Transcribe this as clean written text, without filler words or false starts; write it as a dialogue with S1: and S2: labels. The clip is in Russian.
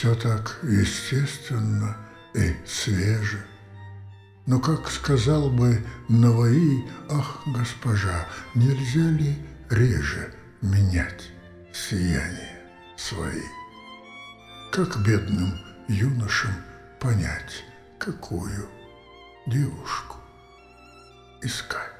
S1: Все так естественно и свеже. Но, как сказал бы Наваи, ах, госпожа, нельзя ли реже менять сияния свои? Как бедным юношам понять, какую девушку искать?